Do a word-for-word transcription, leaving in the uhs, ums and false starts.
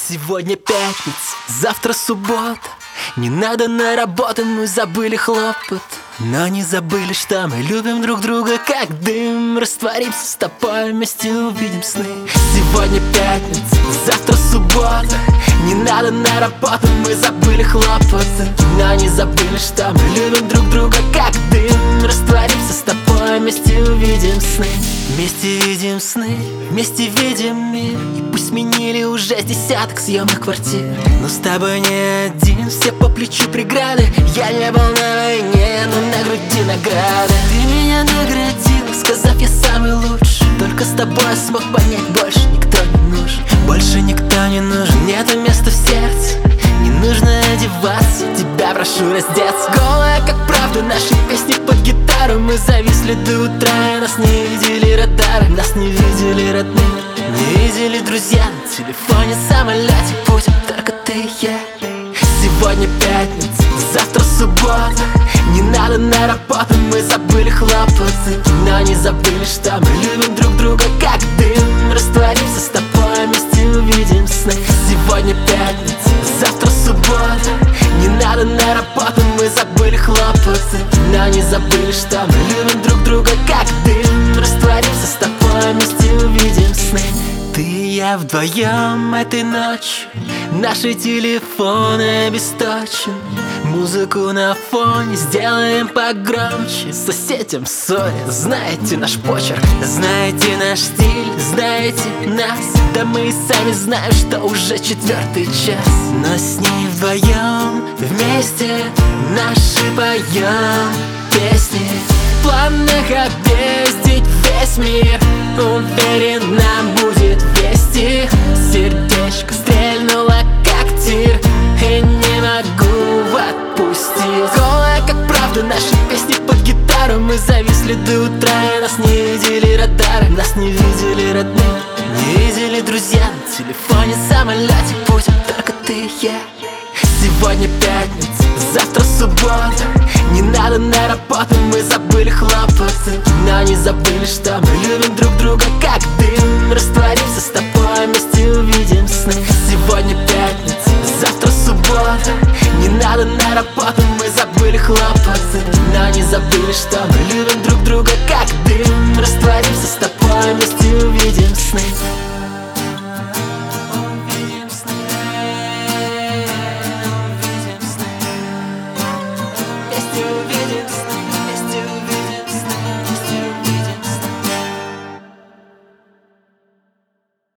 Сегодня пятница, завтра суббота. Не надо на работу, мы забыли хлопот. Но не забыли, что мы любим друг друга как дым. Растворимся с тобой, вместе увидим сны. Сегодня пятница, завтра суббота. Не надо на работу, мы забыли хлопоты. Но не забыли, что мы любим друг друга как дым. Растворимся с тобой, вместе увидим сны. Вместе видим сны, вместе видим мир. И пусть сменили уже с десяток съемных квартир, но с тобой не один, все по плечу преграды. Я не был на войне, но на груди награда. Ты меня наградил, сказав, я самый лучший. Только с тобой я смог понять, больше никто не нужен. Больше никто не нужен, нету места в сердце. Не нужно одеваться, тебя прошу раздеться. Голая, как правда, наши песни под гитару. Мы зависли до утра, и нас не видели радары. Нас не видели родные, не видели друзья. На телефоне, самолете, путем только ты и я. Сегодня пятница, завтра суббота. Не надо на работу, мы забыли хлопоты. Но не забыли, что мы любим друг друга как дым. Растворимся с тобой, вместе увидим сны. Сегодня пятница, завтра суббота. Не надо на работу, мы забыли хлопоты. Но не забыли, что мы любим друг друга как дым. Растворимся с тобой, вместе увидим сны. Ты и я вдвоем этой ночью. Наши телефоны обесточены. Музыку на фоне сделаем погромче. Соседям ссорят, знаете наш почерк, знаете наш стиль, знаете нас. Да мы и сами знаем, что уже четвертый час. Но с ней вдвоем вместе наши поем песни. В планах объездить весь мир. Уверен, нам будет вести. Сердечко стрельнуло как тир, и не могу отпустить. Голая, как правда, наши песни под гитару. Мы зависли до утра, и нас не видели радары. Нас не видели родные, не видели друзья. На телефоне, самолете, путем только ты и я. Сегодня пятница, завтра суббота. Не надо на работу, мы забыли хлопоты. Но не забыли, что мы любим друг друга как дым. Растворимся с тобой, вместе увидим сны. Сегодня пятница, завтра суббота. Не надо на работу, мы забыли хлопоты. Но не забыли, что мы любим друг друга как дым. Растворимся с тобой, вместе увидим сны.